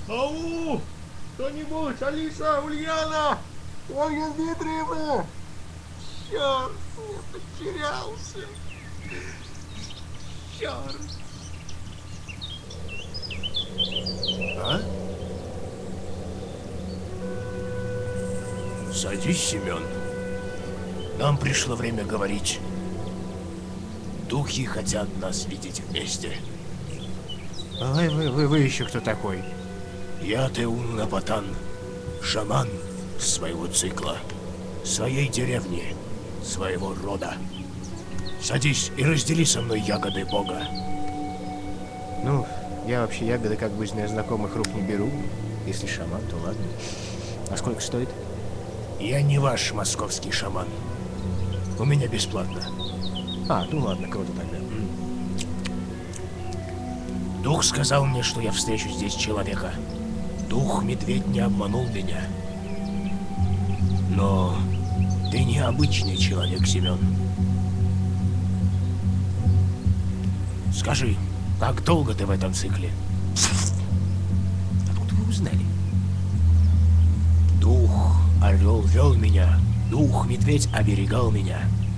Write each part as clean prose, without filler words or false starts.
Ау! Кто-нибудь? Алиса, Ульяна! Ольга Дмитриевна! Черт, я потерялся. Черт. А? Садись, Семен. Нам пришло время говорить. Духи хотят нас видеть вместе. Вы еще кто такой? Я Теун Напатан, шаман своего цикла, своей деревни, своего рода. Садись и раздели со мной ягоды Бога. Ну, я вообще ягоды как бы из знакомых рук не беру. Если шаман, то ладно. А сколько стоит? Я не ваш московский шаман. У меня бесплатно. А, ну ладно, круто тогда. Дух сказал мне, что я встречу здесь человека. Дух-медведь не обманул меня. Но ты необычный человек, Семен. Скажи, как долго ты в этом цикле? Откуда вы узнали? Дух орел вел меня. Дух-медведь оберегал меня.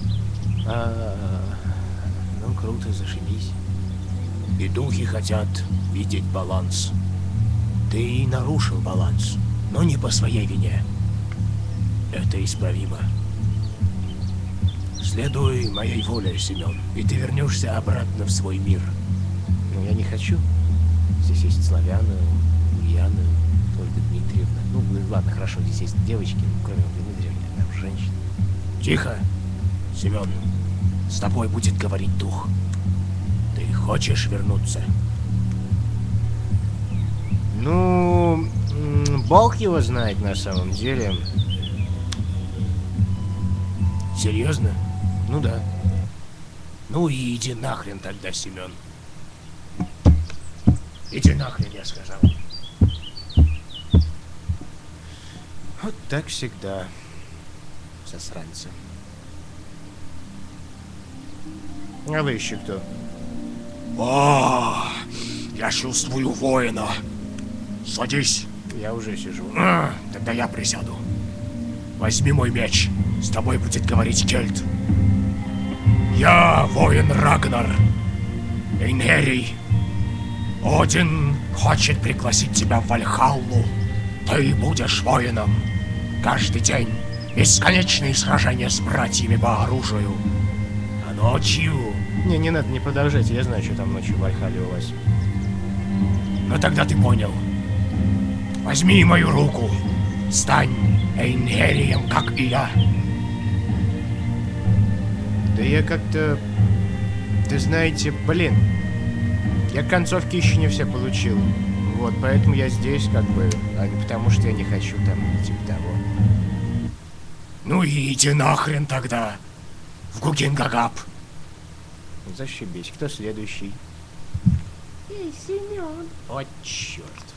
Ну круто, зашибись. И духи хотят видеть баланс. Ты нарушил баланс, но не по своей вине. Это исправимо. Следуй моей воле, Семен, и ты вернешься обратно в свой мир. Но я не хочу. Здесь есть Славяна, Ульяна, Ольга Дмитриевна. Ну, ладно, хорошо, здесь есть девочки, кроме Ольги Дмитриевны, там женщины. Тихо, Семен. С тобой будет говорить дух. Ты хочешь вернуться? Ну, Бог его знает на самом деле. Серьезно? Ну да. Ну и иди нахрен тогда, Семен. Иди нахрен, я сказал. Вот так всегда. Засранцы. А вы еще кто? О, я чувствую воина. Садись. Я уже сижу. Тогда я присяду. Возьми мой меч. С тобой будет говорить Кельт. Я воин Рагнар. Эйнерий. Один хочет пригласить тебя в Вальхаллу. Ты будешь воином. Каждый день бесконечные сражения с братьями по оружию. А ночью... Не надо, не продолжайте, я знаю, что там ночью в Вальхалле у вас. Ну тогда ты понял. Возьми мою руку. Стань Эйнерием, как и я. Да я как-то... Ты знаете, блин. Я концовки еще не все получил. Вот, поэтому я здесь как бы, а не потому что я не хочу там, типа того. Ну и иди нахрен тогда. В Гугенгагап. Зашибись. Кто следующий? Эй, Семен. О, черт.